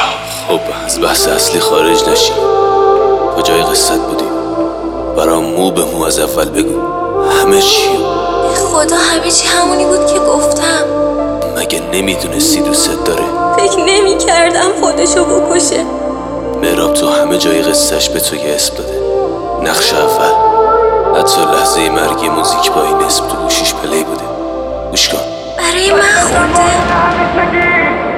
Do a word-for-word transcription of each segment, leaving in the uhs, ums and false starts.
خب از بحث اصلی خارج نشیم. کجای قصت بودیم؟ برام مو به مو از اول بگو همه چی. خدا همه چی همونی بود که گفتم. مگه نمیدونستی دوست داره؟ فکر نمی کردم خودشو بکشه. مهراب تو همه جای قصهش به تو یه اسم داده. نقش اول حتی لحظه مرگی موزیک با این اسم تو گوشیش پلی بوده. گوش کن. برای من خونده.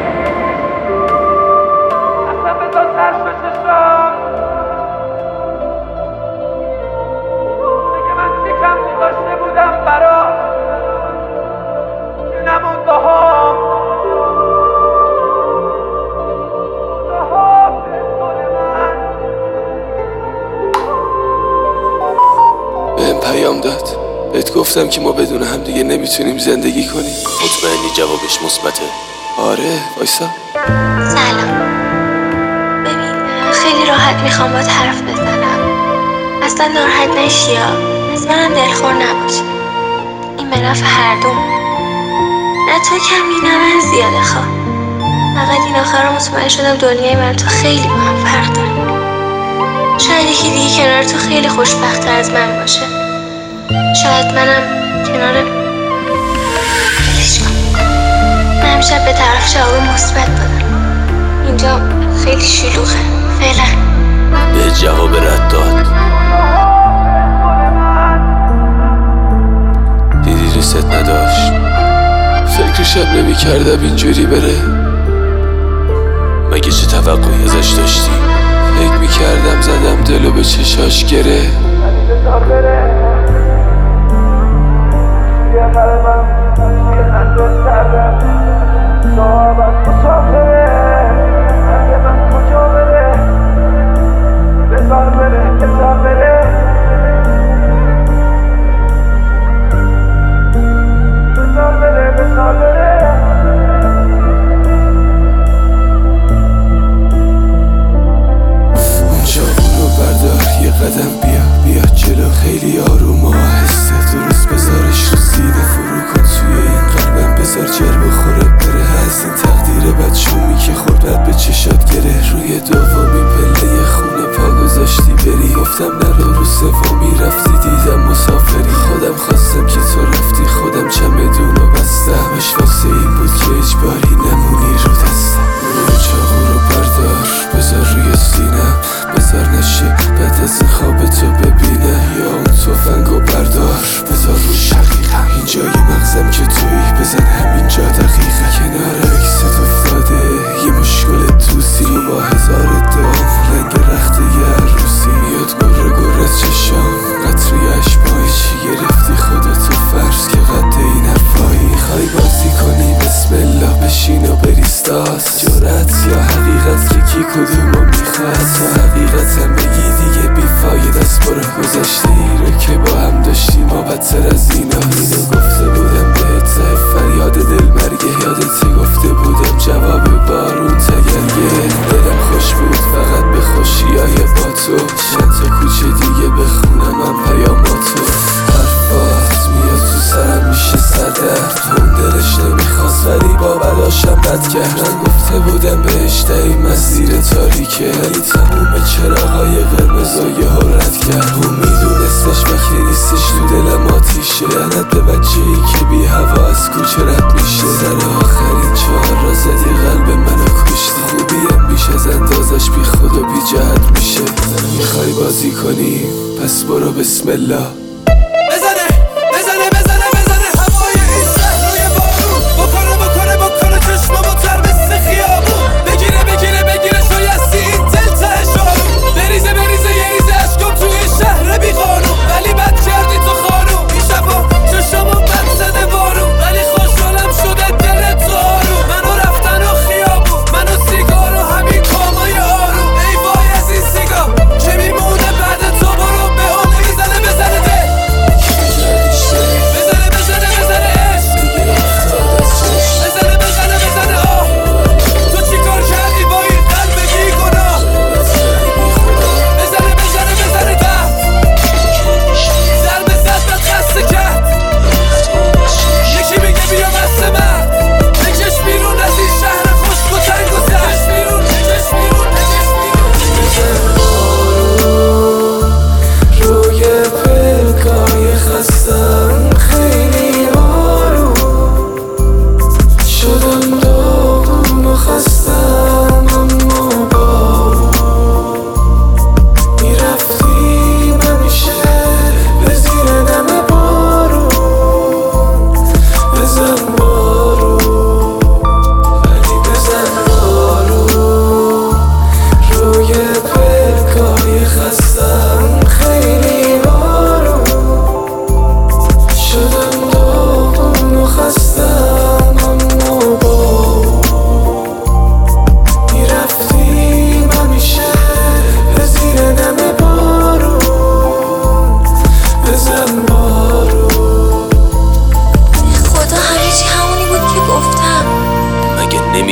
بهم پیام داد. بهت گفتم که ما بدون هم دیگه نمیتونیم زندگی کنیم. مطمئنی جوابش مثبته؟ آره وایسا. سلام. ببین خیلی راحت میخوام باهات حرف بزنم. اصلا ناراحت نشی یا از منم دلخور نباشی. این به نفع هر دوم. نه تو کمی نه من زیاده خواه. فقط این آخر مطمئن شدم دنیای من تو خیلی با هم فرق داره. شاید یکی دیگه کنار تو خیلی خوشبخت‌تر از من باشه. شاید منم کنار بلش کن. من همیشه به طرف جواب مثبت بدم. اینجا خیلی شلوغه. فعلا به جواب رد داد. دیدی ریست نداشت. فکرشم نمی کردم اینجوری بره. مگه چه توقعی ازش داشتی؟ فکر می کردم زدم دلو به چشاش گره. قدم بیا بیا جلو خیلی آروم و آهسته. درست بذارش رو سینه فرو کن توی این قلبم. بذار جر بخوره بره از این تقدیر بد شومی که خورد به چشات گره. روی دومی پله خونه پا گذاشتی بری. گفتم نرو رو سومی رفتی دیدم مسافری. خودم خواستم که تو رفتی خودم چمدونو بستم. اش واسه این بود که اجباری نمونی رو دستم. برو چاقو رو بردار بذار روی سینم. بذار نشه بعد از این خواب تو ببینه. یا اون توفنگو بردار بذار رو شقیقم. اینجای مغزم که توی بزن همینجا دقیقه. کنار اکست افتاده یه مشکل توسی. تو با هزار دام رنگ رخت یه عروسی. میاد گره گره چشام قطری اشبایی. چی گرفتی خودتو فرض که قد این حرفایی. میخوای بازی کنی بسم الله بشین و بریستاس. جرأت یا حقیقت که کی کدومو میخواد. تو حقیقتم بگی دیگه بیفاید از برو. گذشته ای رو که با هم داشتیم ما بدتر از اینا. اینو گفته بودم بهت ته فریاد دل مرگه. یادت گفته بودم جواب بارون تگرگه. دلم خوش بود فقط به خوشیای با تو. چند تا کوچه دیگه بخونم هم پیاماتو. حرفات میاد تو سرم میشه سردرد. اون دلش نمیخواست ولی با بلاشم بد کرد. من گفته بودم بهش دهی مسیر تاریکه. ولی تموم چراغای قرمز و یه رد کرد. اون میدونستش وکی نیستش تو دلم آتیشه. لعنت به بچه ای که بی هوا از کوچه رد میشه. سر آخرین چهار را زدی قلب منو کشتی. خوبیم بیش از اندازش بی خود و بی جهت میشه. میخوای بازی کنی پس برو بسم الله.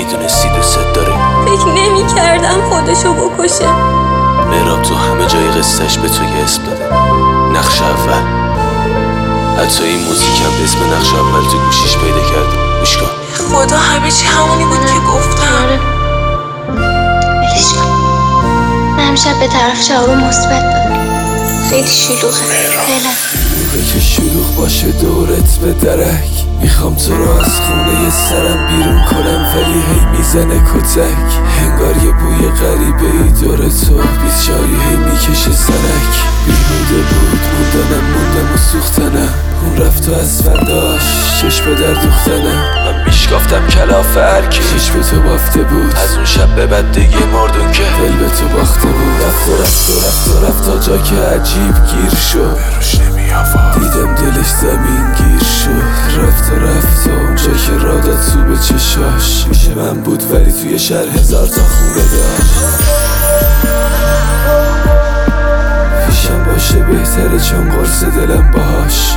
میدونستی دوست داره. فکر نمی کردم خودشو بکشه. مهراب تو همه جای قصهش به تو یه اسم داده، نقش اول. حتی این موزیک هم به اسم نقش اول تو گوشیش پیدا کرده. گوش کن. خدا همه چی همونی بود که گفتم. ولش کن. من همیشه به طرف جواب مثبت دادم. خیلی شلوغه. فعلا شلوغه که شلوغ باشه دورت به درک. میخوام تو رو از خونه سرم بیرون کنم ولی هی میزنه کتک. هنگار یه بوی غریبه ای دور تو، بیچاری هی میکشه سرک. بیهوده بود موندنم موندم و سوختنم. اون رفت و از فرداش چشم در دوختنم. من میشکافتم کلاف هرکی چشم تو بافته بود. از اون شب به بعد دیگه مردون که دل به تو باخته بود. رفت و رفت و رفت و رفت تا جا که عجیب گیر شد. دیدم دلش زمین گیر شد. رفت و رفت و اونجا که را داد تو به چشاش. میشه من بود ولی توی شهر هزار تا خونه داشت. پیشم باشه بهتره چون قرص دلم باهاش.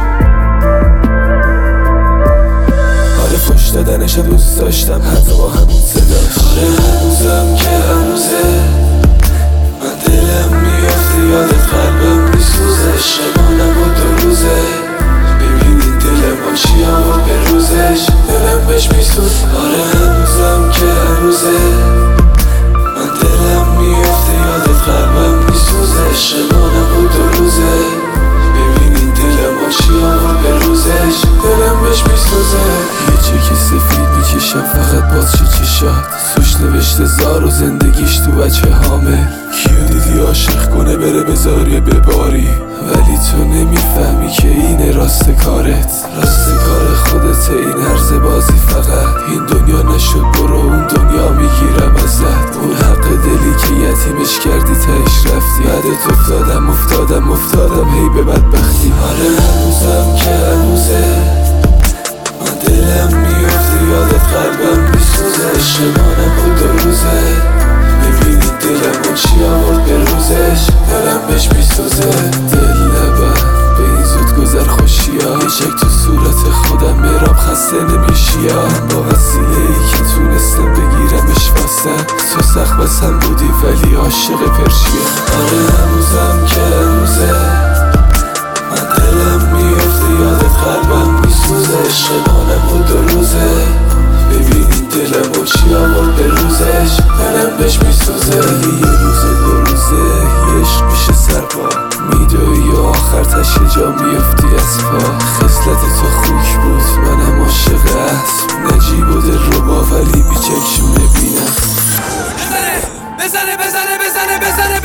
آره فش دادنش دوست داشتم حتی با همون صداش. آره هنوزم که هنوزه من دلم میافته یادت قلبم میسوزه. شبانم و دو روزه ببینید دلم چی آورد به روزش. دلم بهش میسوز. آره هنوزم که هنوزه من دلم میافته یادت قلبم میسوزه. شبانم و دو روزه ببینید دلم چی آورد به روزش. دلم بهش میسوزه. یه چک سفید میکشم فقط باز چه چشات. سوش نوشته زار و زندگیش تو بچه هامه. کیو دیدی عاشق کنه بره بذاری بباری ولی تو نمیفهمی که اینه راست کارت. راست کار خودت این عرض بازی فقط. این دنیا نشد برو اون دنیا میگیرم ازت. اون حق دلی که یتیمش کردی تهش رفتی. بعدت افتادم افتادم افتادم هی به بدبختی. آره هنوزم که هنوزه من دلم میافته یادت قلبم میسوزه. شبانم و دو روزه ببینید دلم چی آورد به روزش. دلم بهش میسوزه. دل نبر به این زود گذر خوشیا. یه چک تو صورت خودم مهراب خسته نمیشیا. با وسیله ای که تونستم بگیرمش واسه. تو سخت بسم بودی ولی عاشق پرشیا. آره هنوزم که هنوزه من دلم میافته یادت قلبم میسوزه. شبانم و دو روزه ببینید دلم چی آورد به روزش. دلم بهش میسوزه. یه روزه دو روزه یه عشق میشه سرپا. میدوی و آخر تش جا میفتی از پا. خصلت تو خوک بود منم عاشق اسب. نجیب و دل رو با ولی بیچکشونه بینم. بزنه بزنه بزنه بزنه بزنه